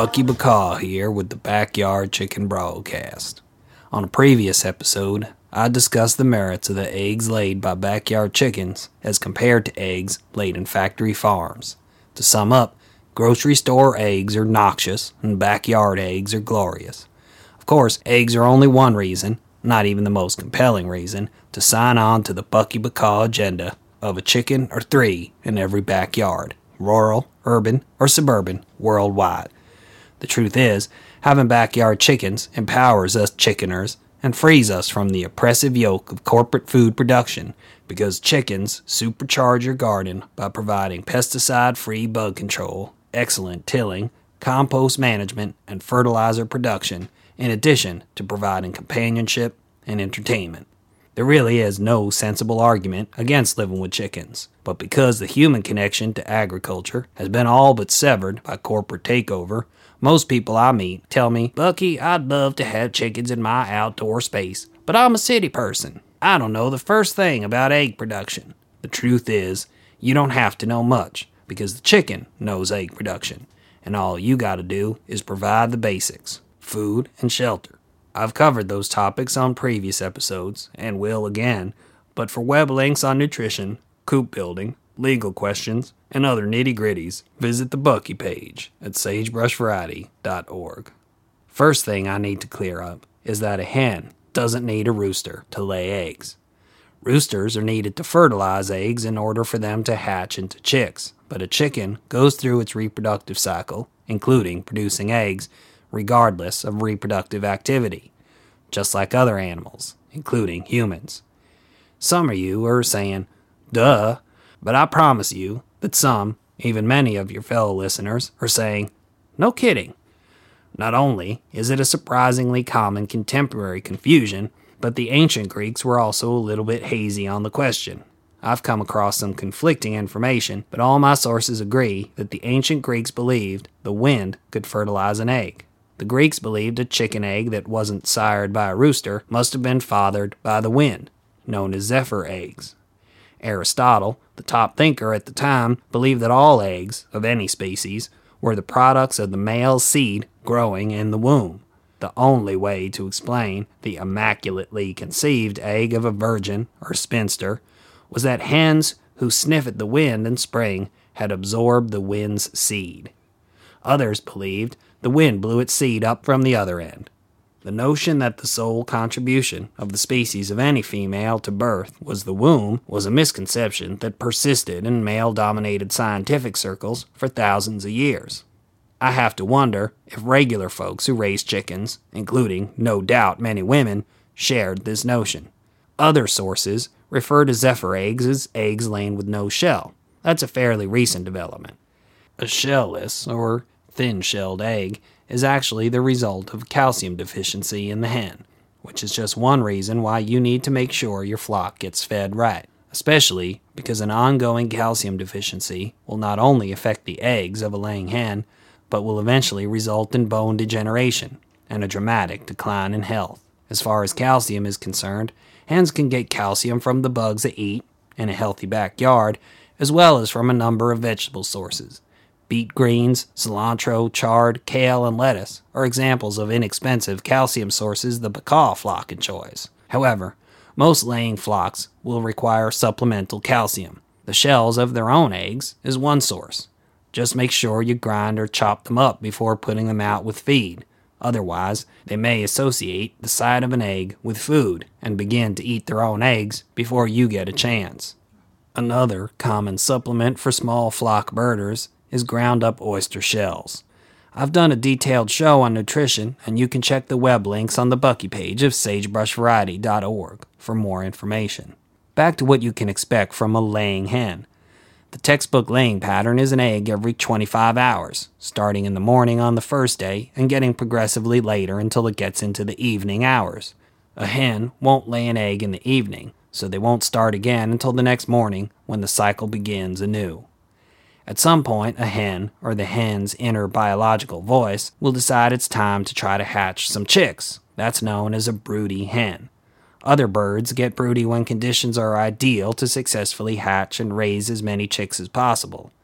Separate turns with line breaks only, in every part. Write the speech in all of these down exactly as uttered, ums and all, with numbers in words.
Bucky Bacaw here with the Backyard Chicken Broadcast. On a previous episode, I discussed the merits of the eggs laid by backyard chickens as compared to eggs laid in factory farms. To sum up, grocery store eggs are noxious and backyard eggs are glorious. Of course, eggs are only one reason, not even the most compelling reason, to sign on to the Bucky Bacaw agenda of a chicken or three in every backyard, rural, urban, or suburban, worldwide. The truth is, having backyard chickens empowers us chickeners and frees us from the oppressive yoke of corporate food production because chickens supercharge your garden by providing pesticide-free bug control, excellent tilling, compost management, and fertilizer production, in addition to providing companionship and entertainment. There really is no sensible argument against living with chickens, but because the human connection to agriculture has been all but severed by corporate takeover, most people I meet tell me, "Bucky, I'd love to have chickens in my outdoor space, but I'm a city person. I don't know the first thing about egg production." The truth is, you don't have to know much, because the chicken knows egg production, and all you gotta do is provide the basics, food and shelter. I've covered those topics on previous episodes, and will again, but for web links on nutrition, coop building, legal questions, and other nitty-gritties, visit the Bucky page at sagebrush variety dot org. First thing I need to clear up is that a hen doesn't need a rooster to lay eggs. Roosters are needed to fertilize eggs in order for them to hatch into chicks, but a chicken goes through its reproductive cycle, including producing eggs, regardless of reproductive activity, just like other animals, including humans. Some of you are saying, duh, but I promise you that some, even many of your fellow listeners, are saying, no kidding. Not only is it a surprisingly common contemporary confusion, but the ancient Greeks were also a little bit hazy on the question. I've come across some conflicting information, but all my sources agree that the ancient Greeks believed the wind could fertilize an egg. The Greeks believed a chicken egg that wasn't sired by a rooster must have been fathered by the wind, known as zephyr eggs. Aristotle, the top thinker at the time, believed that all eggs, of any species, were the products of the male seed growing in the womb. The only way to explain the immaculately conceived egg of a virgin or spinster was that hens who sniff at the wind in spring had absorbed the wind's seed. Others believed the wind blew its seed up from the other end. The notion that the sole contribution of the species of any female to birth was the womb was a misconception that persisted in male-dominated scientific circles for thousands of years. I have to wonder if regular folks who raise chickens, including, no doubt, many women, shared this notion. Other sources refer to zephyr eggs as eggs laying with no shell. That's a fairly recent development. A shellless, or thin-shelled egg is actually the result of calcium deficiency in the hen, which is just one reason why you need to make sure your flock gets fed right, especially because an ongoing calcium deficiency will not only affect the eggs of a laying hen, but will eventually result in bone degeneration and a dramatic decline in health. As far as calcium is concerned, hens can get calcium from the bugs they eat in a healthy backyard, as well as from a number of vegetable sources. Beet greens, cilantro, chard, kale, and lettuce are examples of inexpensive calcium sources the Bacaw flock enjoys. However, most laying flocks will require supplemental calcium. The shells of their own eggs is one source. Just make sure you grind or chop them up before putting them out with feed. Otherwise, they may associate the sight of an egg with food and begin to eat their own eggs before you get a chance. Another common supplement for small flock birders is ground up oyster shells. I've done a detailed show on nutrition, and you can check the web links on the Bucky page of sagebrush variety dot org for more information. Back to what you can expect from a laying hen. The textbook laying pattern is an egg every twenty-five hours, starting in the morning on the first day and getting progressively later until it gets into the evening hours. A hen won't lay an egg in the evening, so they won't start again until the next morning when the cycle begins anew. At some point, a hen, or the hen's inner biological voice, will decide it's time to try to hatch some chicks. That's known as a broody hen. Other birds get broody when conditions are ideal to successfully hatch and raise as many chicks as possible.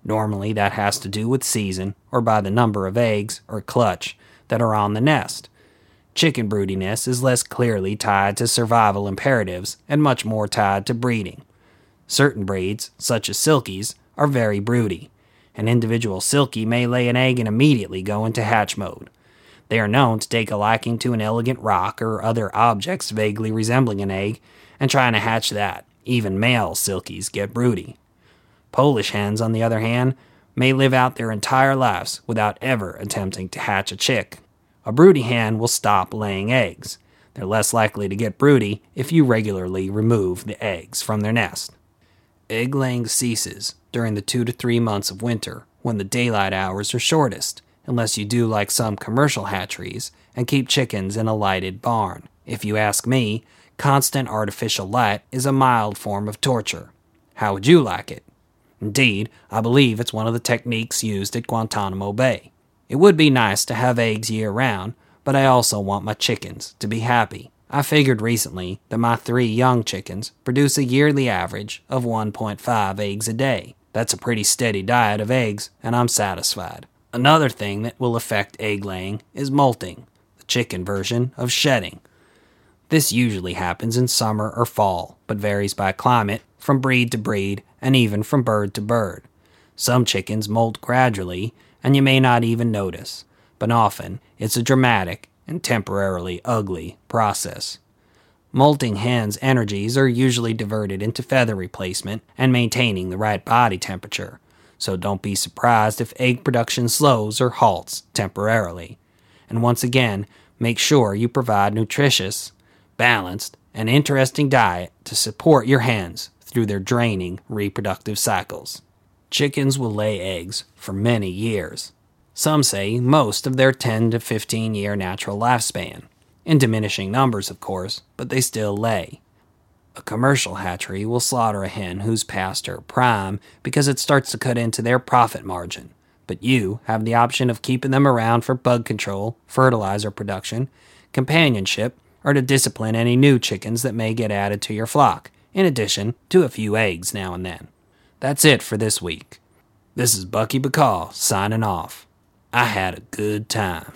Normally that has to do with season or by the number of eggs or clutch that are on the nest. Chicken broodiness is less clearly tied to survival imperatives and much more tied to breeding. Certain breeds, such as silkies, are very broody. An individual silkie may lay an egg and immediately go into hatch mode. They are known to take a liking to an elegant rock or other objects vaguely resembling an egg and trying to hatch that. Even male silkies get broody. Polish hens, on the other hand, may live out their entire lives without ever attempting to hatch a chick. A broody hen will stop laying eggs. They're less likely to get broody if you regularly remove the eggs from their nest. Egg laying ceases during the two to three months of winter when the daylight hours are shortest, unless you do like some commercial hatcheries and keep chickens in a lighted barn. If you ask me, constant artificial light is a mild form of torture. How would you like it? Indeed, I believe it's one of the techniques used at Guantanamo Bay. It would be nice to have eggs year-round, but I also want my chickens to be happy. I figured recently that my three young chickens produce a yearly average of one point five eggs a day. That's a pretty steady diet of eggs, and I'm satisfied. Another thing that will affect egg laying is molting, the chicken version of shedding. This usually happens in summer or fall, but varies by climate, from breed to breed, and even from bird to bird. Some chickens molt gradually, and you may not even notice, but often it's a dramatic and temporarily ugly process. Molting hens' energies are usually diverted into feather replacement and maintaining the right body temperature, so don't be surprised if egg production slows or halts temporarily. And once again, make sure you provide nutritious, balanced, and interesting diet to support your hens through their draining reproductive cycles. Chickens will lay eggs for many years. Some say most of their ten to fifteen year natural lifespan. In diminishing numbers, of course, but they still lay. A commercial hatchery will slaughter a hen who's past her prime because it starts to cut into their profit margin. But you have the option of keeping them around for bug control, fertilizer production, companionship, or to discipline any new chickens that may get added to your flock, in addition to a few eggs now and then. That's it for this week. This is Bucky Bacall signing off. I had a good time.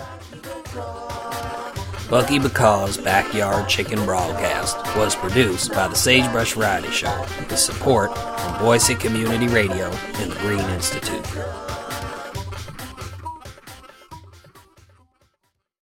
Bucky Bacall's Backyard Chicken Broadcast was produced by the Sagebrush Variety Show with support from Boise Community Radio and the Green Institute.